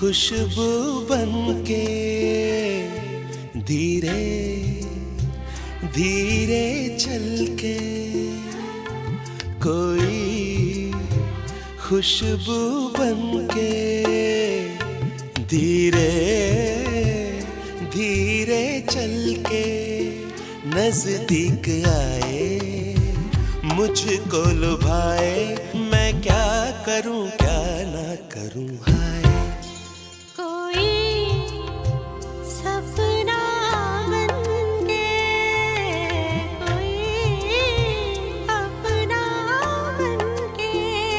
खुशबू बनके धीरे धीरे चल के, कोई खुशबू बनके धीरे धीरे चल के नजदीक आए, मुझको लुभाए। मैं क्या करूं क्या ना करूं हाय। कोई सपना बनके, कोई अपना बनके।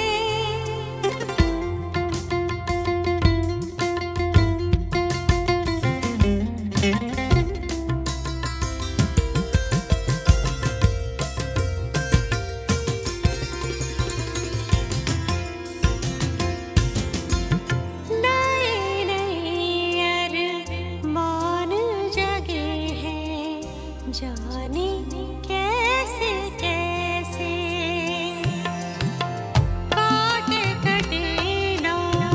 जाने कैसे कैसे काटे कटे ना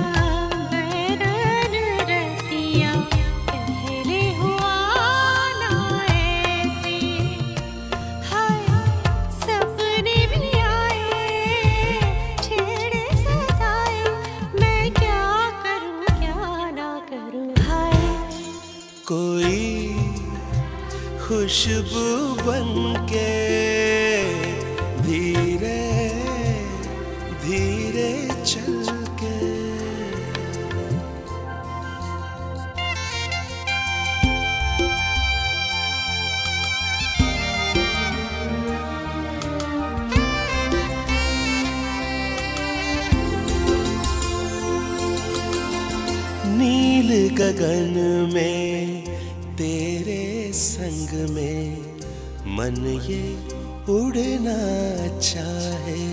बैरन रतिया, पहले हुआ ना ऐसे। हाय सपने भी आए, छेड़े सताए। मैं क्या करूं क्या ना करूं हाय। कोई खुशबू बनके धीरे धीरे चल के। नील गगन में तेरे संग में मन ये उड़ना चाहे,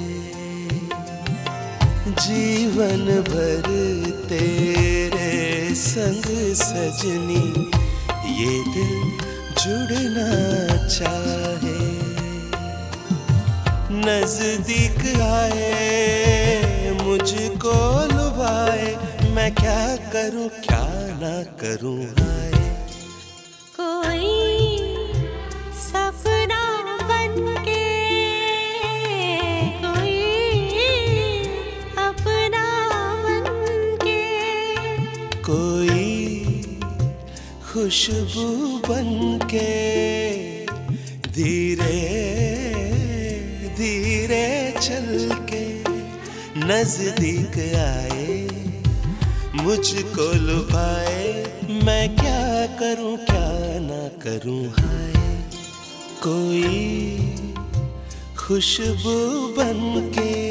जीवन भर तेरे संग सजनी ये दिल जुड़ना चाहे। नजदीक आए, मुझको लुभाए। मैं क्या करूं क्या ना करूं हाय। कोई सपना बनके, कोई अपना बनके। कोई खुशबू बनके धीरे धीरे चल के नजदीक आए, मुझको लुभाए। मैं क्या करूं क्या ना करूं हाय। कोई खुशबू बनके